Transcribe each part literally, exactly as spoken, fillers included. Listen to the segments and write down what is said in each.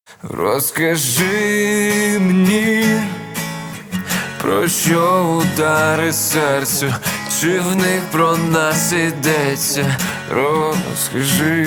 Розкажи мені, про що удари серцю, чи в них про нас ідеться? Розкажи,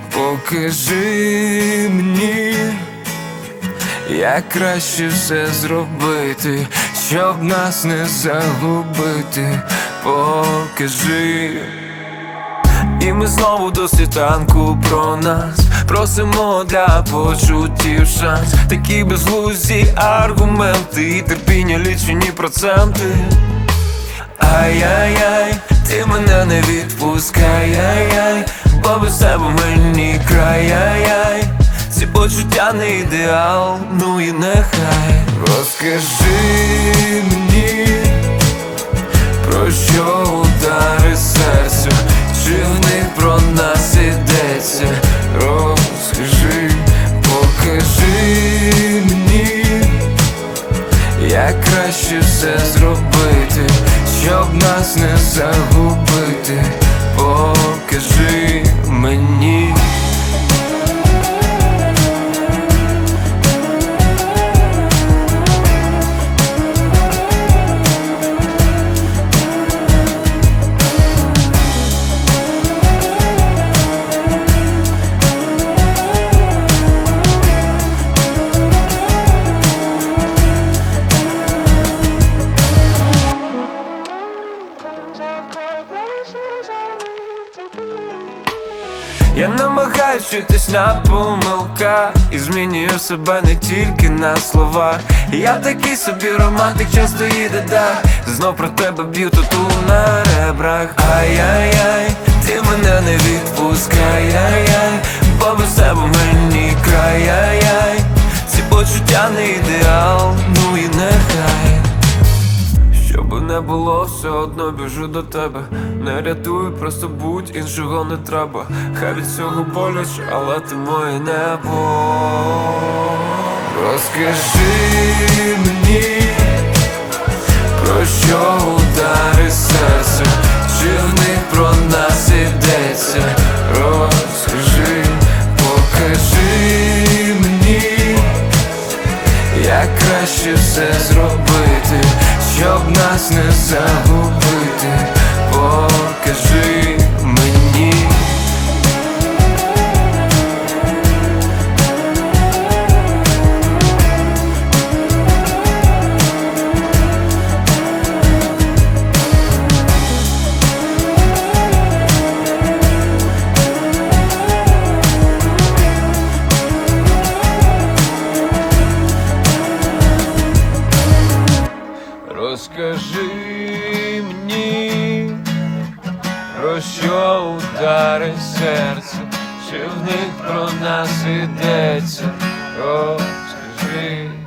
покажи мені, як краще все зробити, щоб нас не загубити. Покажи. І ми знову до світанку про нас просимо для почуттів шанс. Такі безглузді аргументи і терпіння лічені проценти. Ай-яй-яй, ти мене не відпускай, ай-яй, бо без тебе мені край, ай-яй. Ці почуття не ідеал, ну і нехай. Розкажи мені, про що удари серцю, чи в них про нас ідеться? Розкажи, покажи мені, як краще все зробити, щоб нас не загубити. Покажи мені. Я намагаюсь вчитись на помилках і змінюю себе не тільки на словах. Я такий собі романтик, часто їде дах, знов про тебе б'ю тату на ребрах. Ай-яй-яй, ти мене не відпускай, ай-яй, бо без тебе мені край, ай-яй. Ці почуття не ідеал, ну і нехай. Щоби не було, все одно біжу до тебе. Не рятуй, просто будь, іншого не треба. Хай від цього боляче, але ти моє небо. Розкажи мені, про що удари серцю, чи в них про нас ідеться? Розкажи, покажи мені, як краще все зробити, щоб нас не загубити. Покажи мені. Розкажи мені, про що удари серця, чи в них про нас ідеться? Розкажи.